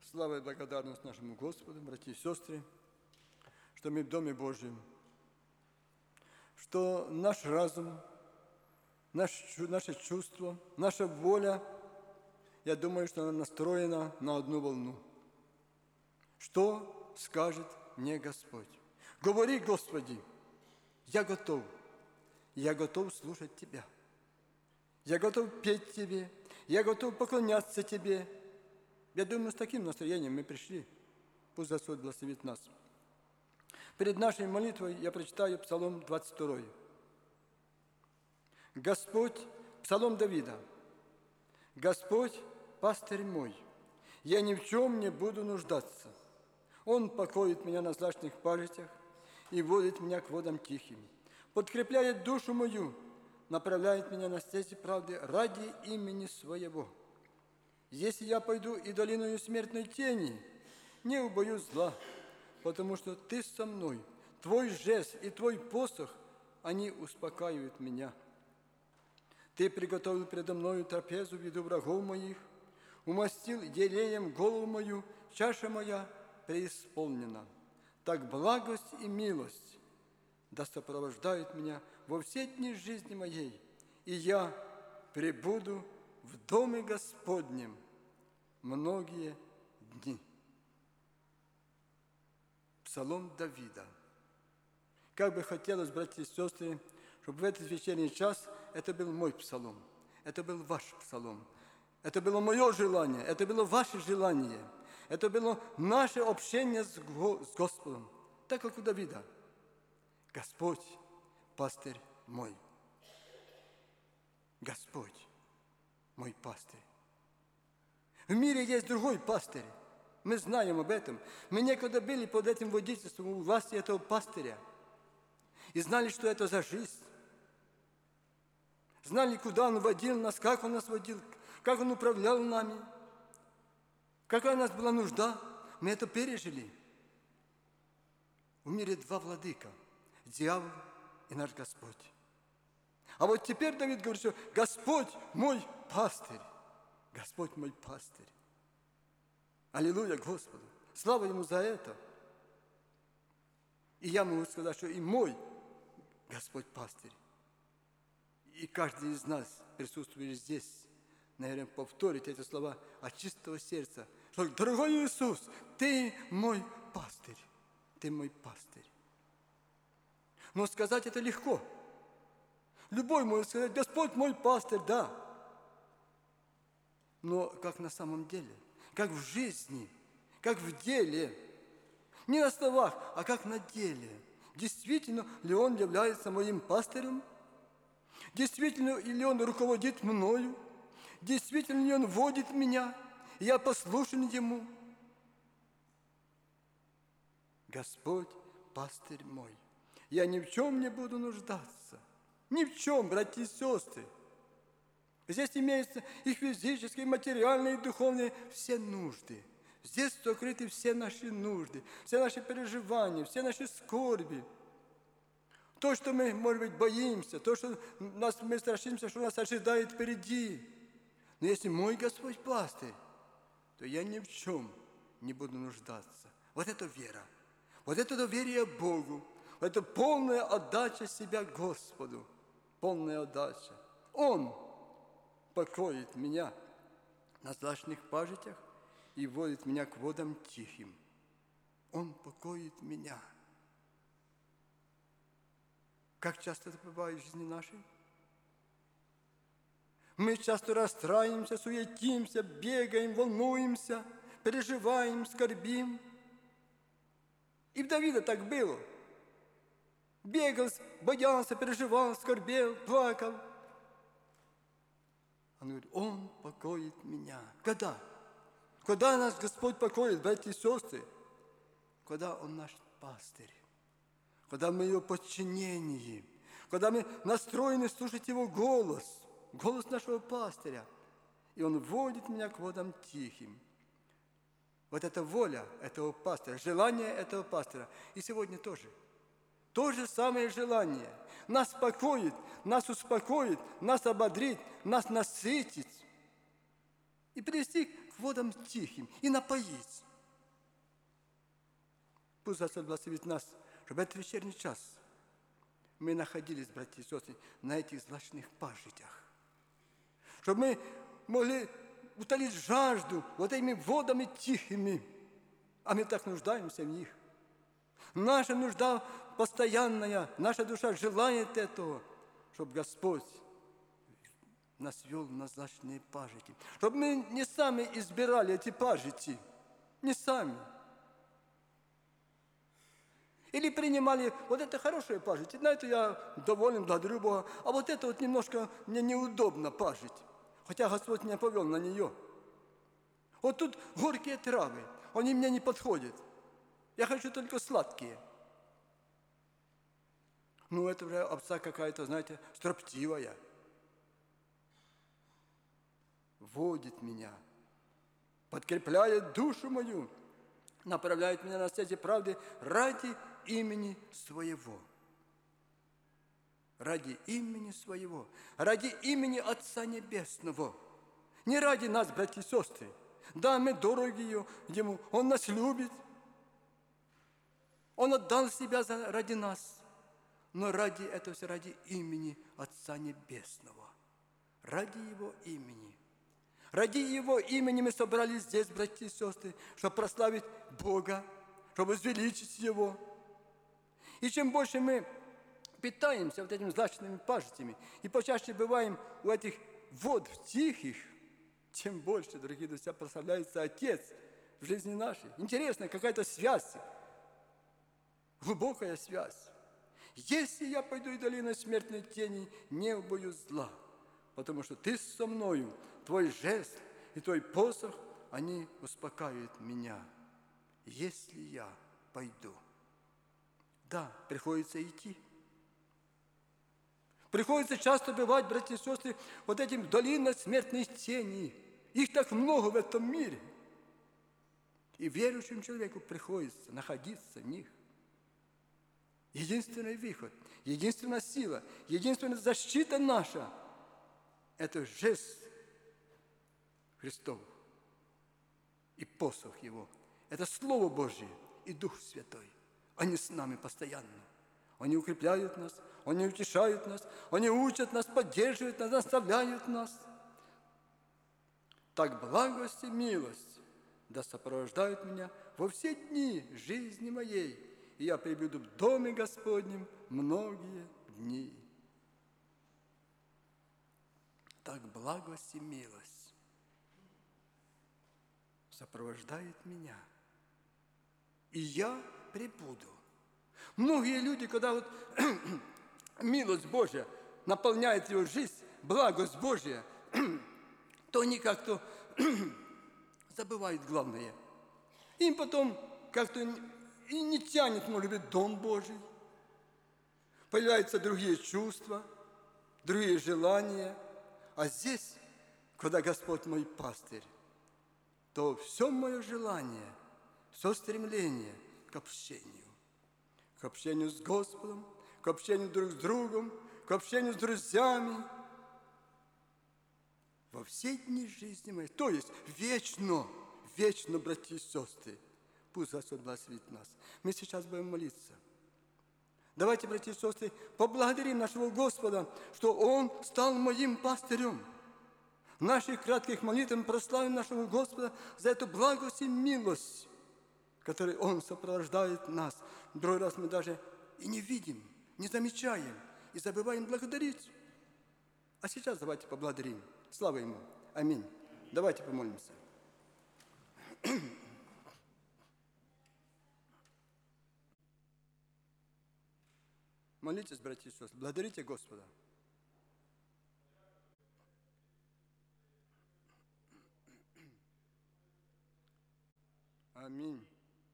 Слава и благодарность нашему Господу, братья и сестры, что мы в Доме Божьем, что наш разум, наше чувство, наша воля, я думаю, что она настроена на одну волну. Что скажет мне Господь? Говори, Господи, я готов слушать Тебя. Я готов петь Тебе, я готов поклоняться Тебе. Я думаю, с таким настроением мы пришли. Пусть Господь благословит нас. Перед нашей молитвой я прочитаю Псалом 22. Господь, Псалом Давида. Господь, пастырь мой, я ни в чем не буду нуждаться. Он покоит меня на злачных пажитях и водит меня к водам тихим. Подкрепляет душу мою, направляет меня на стези правды ради имени Своего. Если я пойду и долиною смертной тени, не убоюсь зла, потому что Ты со мной, Твой жезл и Твой посох, они успокаивают меня. Ты приготовил передо мною трапезу в виду врагов моих, умастил елеем голову мою, чаша моя преисполнена. Так благость и милость да сопровождают меня во все дни жизни моей, и я пребуду в Доме Господнем многие дни. Псалом Давида. Как бы хотелось, братья и сестры, чтобы в этот вечерний час это был мой псалом, это был ваш псалом, это было мое желание, это было ваше желание, это было наше общение с Господом, так как у Давида. Господь, пастырь мой. Господь, мой пастырь. В мире есть другой пастырь. Мы знаем об этом. Мы некогда были под этим водительством у власти этого пастыря. И знали, что это за жизнь. Знали, куда он водил нас, как он нас водил, как он управлял нами, какая у нас была нужда. Мы это пережили. В мире два владыка – дьявол и наш Господь. А вот теперь Давид говорит, что Господь мой пастырь. Господь мой пастырь. Аллилуйя Господу. Слава Ему за это. И я могу сказать, что и мой Господь пастырь. И каждый из нас, присутствующий здесь, наверное, повторит эти слова от чистого сердца. Что, дорогой Иисус, Ты мой пастырь. Ты мой пастырь. Но сказать это легко. Любой может сказать, Господь мой пастырь, да. Но как на самом деле, как в жизни, как в деле, не на словах, а как на деле. Действительно ли Он является моим пастырем? Действительно ли Он руководит мною? Действительно ли Он водит меня? И я послушен Ему? Господь, пастырь мой, я ни в чем не буду нуждаться. Ни в чем, братья и сестры. Здесь имеются и физические, и материальные, и духовные, все нужды. Здесь сокрыты все наши нужды, все наши переживания, все наши скорби. То, что мы, может быть, боимся, то, что мы страшимся, что нас ожидает впереди. Но если мой Господь пастырь, то я ни в чем не буду нуждаться. Вот это вера, вот это доверие Богу, вот это полная отдача себя Господу, полная отдача. Он покоит меня на злачных пажитях и водит меня к водам тихим. Он покоит меня. Как часто это бывает в жизни нашей? Мы часто расстраиваемся, суетимся, бегаем, волнуемся, переживаем, скорбим. И в Давида так было. Бегал, боялся, переживал, скорбел, плакал. Он говорит, Он покоит меня. Когда? Когда нас Господь покоит, братья и сестры? Когда Он наш пастырь. Когда мы Его подчинении. Когда мы настроены слушать Его голос. Голос нашего пастыря. И Он водит меня к водам тихим. Вот это воля этого пастыря, желание этого пастыря. И сегодня тоже. То же самое желание. Нас покоит, нас успокоит, нас ободрит, нас насытит. И привести к к водам тихим и напоить. Пусть Господь благословит нас, чтобы этот вечерний час мы находились, братья и сестры, на этих злачных пажитях. Чтобы мы могли утолить жажду вот этими водами тихими, а мы так нуждаемся в них. Наша нужда постоянная, наша душа желает этого, чтобы Господь нас вел на злачные пажити. Чтобы мы не сами избирали эти пажити, не сами. Или принимали, вот это хорошее пажить, на это я доволен, благодарю Бога, а вот это вот немножко мне неудобно пажить, хотя Господь меня повел на нее. Вот тут горькие травы, они мне не подходят. Я хочу только сладкие. Ну, это уже овца какая-то, знаете, строптивая. Водит меня, подкрепляет душу мою, направляет меня на стези правды ради имени Своего. Ради имени Своего. Ради имени Отца Небесного. Не ради нас, братья и сестры. Да, мы дороги Ему, Он нас любит. Он отдал себя ради нас. Но ради этого все, ради имени Отца Небесного. Ради Его имени. Ради Его имени мы собрались здесь, братья и сестры, чтобы прославить Бога, чтобы возвеличить Его. И чем больше мы питаемся вот этими злачными пажитями и почаще бываем у этих вод тихих, тем больше, дорогие друзья, прославляется Отец в жизни нашей. Интересная какая-то связь, глубокая связь. Если я пойду и долиной смертной тени, не убоюсь зла, потому что Ты со мною, Твой жест и Твой посох, они успокаивают меня, если я пойду. Да, приходится идти. Приходится часто бывать, братья и сестры, вот этим долиной смертной тени. Их так много в этом мире. И верующему человеку приходится находиться в них. Единственный выход, единственная сила, единственная защита наша – это жест Христов и посох Его. Это Слово Божье и Дух Святой. Они с нами постоянно. Они укрепляют нас, они утешают нас, они учат нас, поддерживают нас, наставляют нас. Так благость и милость да сопровождают меня во все дни жизни моей, и я пребуду в доме Господнем многие дни. Так благость и милость сопровождает меня, и я пребуду. Многие люди, когда вот милость Божья наполняет его жизнь, благость Божья, то они как-то забывают главное. Им потом как-то и не тянет, может быть, Дом Божий. Появляются другие чувства, другие желания. А здесь, когда Господь мой пастырь, то все мое желание, все стремление к общению с Господом, к общению друг с другом, к общению с друзьями во все дни жизни моей. То есть вечно, вечно, братья и сестры, пусть Господь благословит нас. Мы сейчас будем молиться. Давайте, братья и сестры, поблагодарим нашего Господа, что Он стал моим пастырем. В наших кратких молитвах прославим нашего Господа за эту благость и милость, которой Он сопровождает нас. Другой раз мы даже и не видим, не замечаем, и забываем благодарить. А сейчас давайте поблагодарим. Слава Ему. Аминь. Давайте помолимся. Молитесь, братья и сестры, благодарите Господа. Аминь.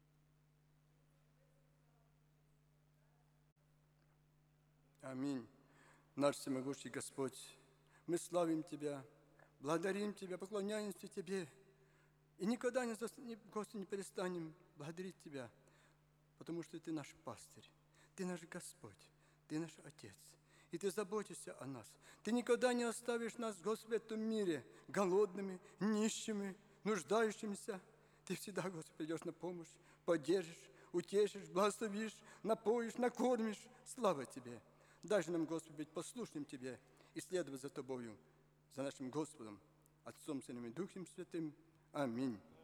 Аминь. Наш всемогущий Господь, мы славим Тебя, благодарим Тебя, поклоняемся Тебе. И никогда, Господи, не перестанем благодарить Тебя, потому что Ты наш пастырь, Ты наш Господь, Ты наш Отец. И Ты заботишься о нас. Ты никогда не оставишь нас, Господи, в этом мире голодными, нищими, нуждающимся. Ты всегда, Господи, придешь на помощь, поддержишь, утешишь, благословишь, напоишь, накормишь. Слава Тебе! Дай же нам, Господи, быть послушным Тебе и следовать за Тобою, за нашим Господом, Отцом, Сыном и Духом Святым. Аминь.